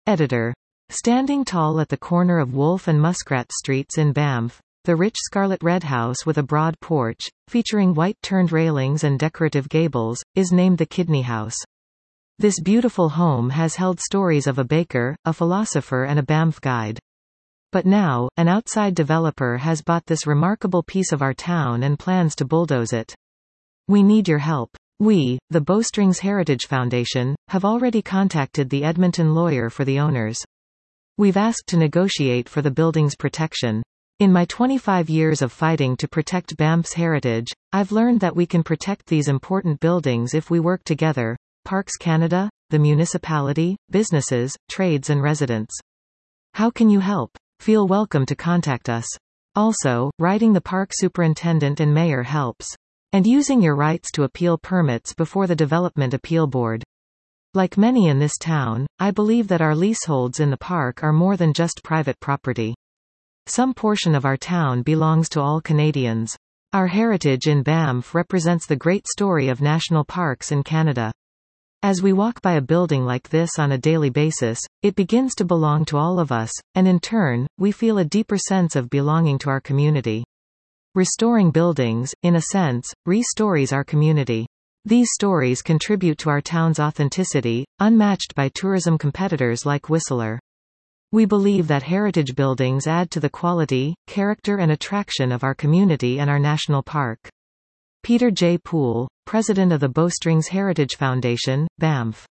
Editor. Standing tall at the corner of Wolf and Muskrat Streets in Banff, the rich scarlet red house with a broad porch, featuring white-turned railings and decorative gables, is named the Kidney House. This beautiful home has held stories of a baker, a philosopher and a Banff guide. But now, an outside developer has bought this remarkable piece of our town and plans to bulldoze it. We need your help. We, the Bowstrings Heritage Foundation, have already contacted the Edmonton lawyer for the owners. We've asked to negotiate for the building's protection. In my 25 years of fighting to protect Banff's heritage, I've learned that we can protect these important buildings if we work together: Parks Canada, the municipality, businesses, trades and residents. How can you help? Feel welcome to contact us. Also, writing the park superintendent and mayor helps. And using your rights to appeal permits before the Development Appeal Board. Like many in this town, I believe that our leaseholds in the park are more than just private property. Some portion of our town belongs to all Canadians. Our heritage in Banff represents the great story of national parks in Canada. As we walk by a building like this on a daily basis, it begins to belong to all of us, and in turn, we feel a deeper sense of belonging to our community. Restoring buildings, in a sense, re-stories our community. These stories contribute to our town's authenticity, unmatched by tourism competitors like Whistler. We believe that heritage buildings add to the quality, character and attraction of our community and our national park. Peter J. Poole, President of the Bowstrings Heritage Foundation, Banff.